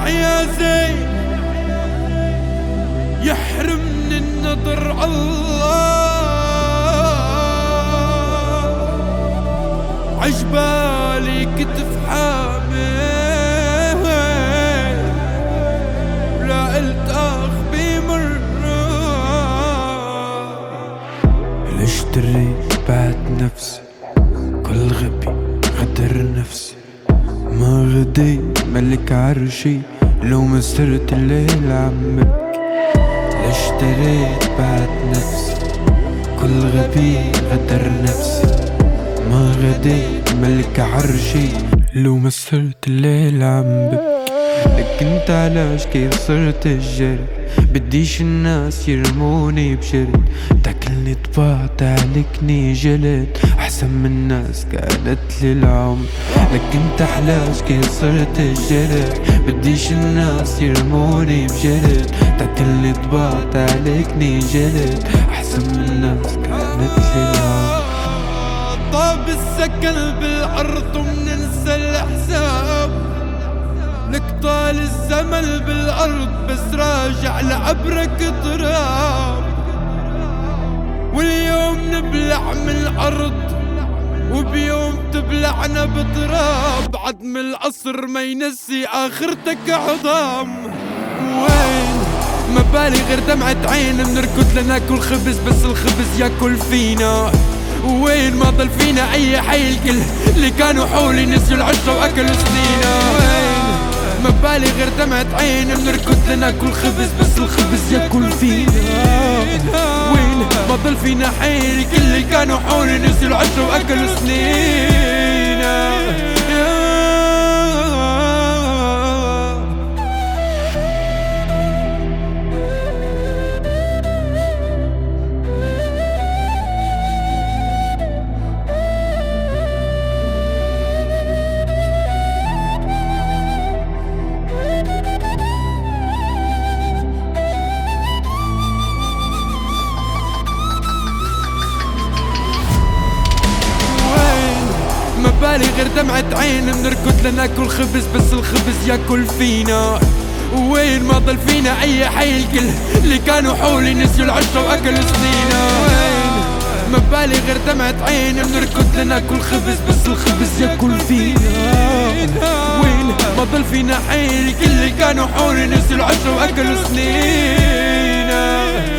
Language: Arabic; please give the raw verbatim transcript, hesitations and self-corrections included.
اسمع يا زين يحرمني النظر الله عجبالي كتف حامل ولا قلت اخ بمرة ليش دريت بعد نفسي كل غبي غدر نفسي ما غدي ملك عرشي لو ما سرت الليل عمك ليش دريت بعد نفسي كل غبي غدر نفسي ما غديت ملك عرشي لو ما سرت الليل عم ببكي لك انت علاش كيف صرت الجرد بديش الناس يرموني بشرد تاكلني طباع تعلكني جلد احسن من الناس كانت للعمر لك انت علاش كيف صرت الجرد بديش الناس يرموني بجرد تاكلني طباع تعلكني جلد احسن من الناس كانت للعمر طاب السكن بالأرض ومننسى الحساب لك طال الزمن بالأرض بس راجع لعبرك تراب واليوم نبلع من الأرض وبيوم تبلعنا بتراب عدم القصر ما ينسي آخرتك عظام وين ما بالي غير دمعة عين بنركض لناكل خبز بس الخبز ياكل فينا وين ما ضل فينا اي حي الكل اللي كانوا حولي نسيوا العشرة واكلوا سنينا وين ما بالي غير دمعة عين بنركض لناكل خبز بس الخبز ياكل فينا وين ما ضل فينا حي الكل اللي كانوا حولي نسيوا العشرة واكلوا سنينا ما بالي غير دمعة عين بنركض لناكل خبز بس الخبز ياكل فينا وين ما ضل فينا اي حي الكل اللي كانوا حولي نسيوا العشرة واكلوا سنينا وين ما بالي غير دمعة عين بنركض لناكل خبز بس الخبز ياكل فينا وين ما ضل فينا حي الكل اللي كانوا حولي نسيوا العشرة واكلوا سنينا